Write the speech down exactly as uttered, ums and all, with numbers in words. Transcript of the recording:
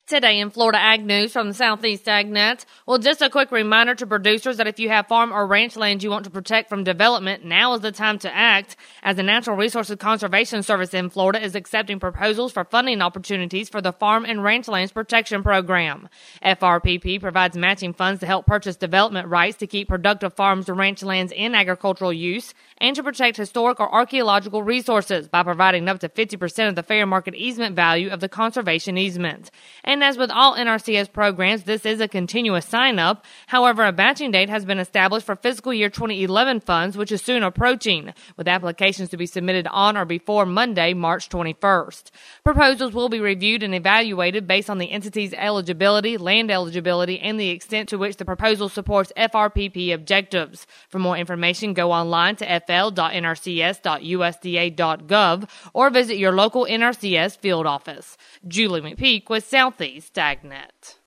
Today in Florida Ag News from the Southeast AgNet. Well, just a quick reminder to producers that if you have farm or ranch land you want to protect from development, now is the time to act, as the Natural Resources Conservation Service in Florida is accepting proposals for funding opportunities for the Farm and Ranch Lands Protection Program. F R P P provides matching funds to help purchase development rights to keep productive farms or ranch lands in agricultural use and to protect historic or archaeological resources by providing up to fifty percent of the fair market easement value of the conservation easement. And as with all N R C S programs, this is a continuous sign-up. However, a batching date has been established for fiscal year twenty eleven funds, which is soon approaching, with applications to be submitted on or before Monday, March twenty-first. Proposals will be reviewed and evaluated based on the entity's eligibility, land eligibility, and the extent to which the proposal supports F R P P objectives. For more information, go online to f l dot n r c s dot u s d a dot gov or visit your local N R C S field office. Julie McPeak with Southeast AgNet.